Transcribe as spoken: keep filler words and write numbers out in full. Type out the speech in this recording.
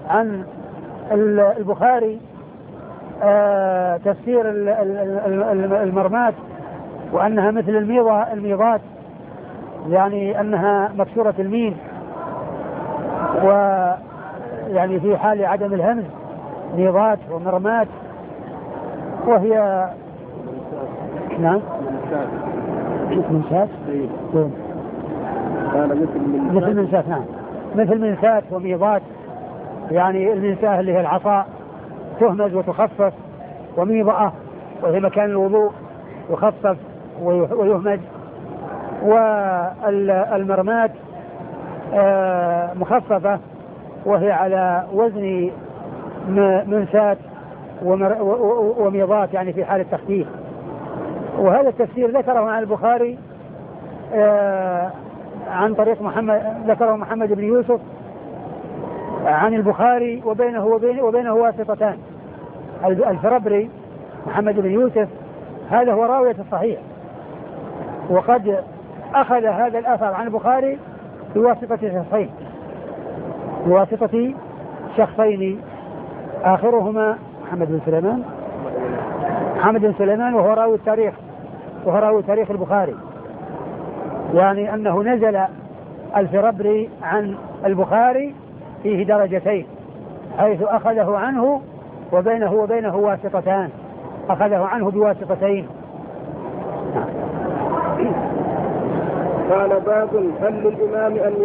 عن البخاري آه تفسير المرمات وأنها مثل الميضة الميضات، يعني أنها مكسورة الميم، ويعني في حال عدم الهمز ميضات ومرمات، وهي نعم منسات مثل منسات نعم مثل منسات وميضات، يعني المنساه اللي هي العصا تهمز وتخفف، وميضأة وهي مكان الوضوء يخفف ويهمز، والمرمات مخففة وهي على وزن منسات وميضات، يعني في حال التخفيف. وهذا التفسير ذكره عن البخاري عن طريق محمد، ذكره محمد بن يوسف عن البخاري، وبينه وبينه, وبينه واسطتان. الفربري محمد بن يوسف هذا هو راوية الصحيح، وقد أخذ هذا الأثر عن البخاري بواسطة شخصين بواسطة شخصين آخرهما محمد بن سليمان محمد بن سليمان وهو راوي التاريخ وهو راوي تاريخ البخاري، يعني أنه نزل الفربري عن البخاري فيه درجتين، حيث أخذه عنه وبينه وبينه واسطتان، أخذه عنه بواسطتين. قال باب هل للإمام أن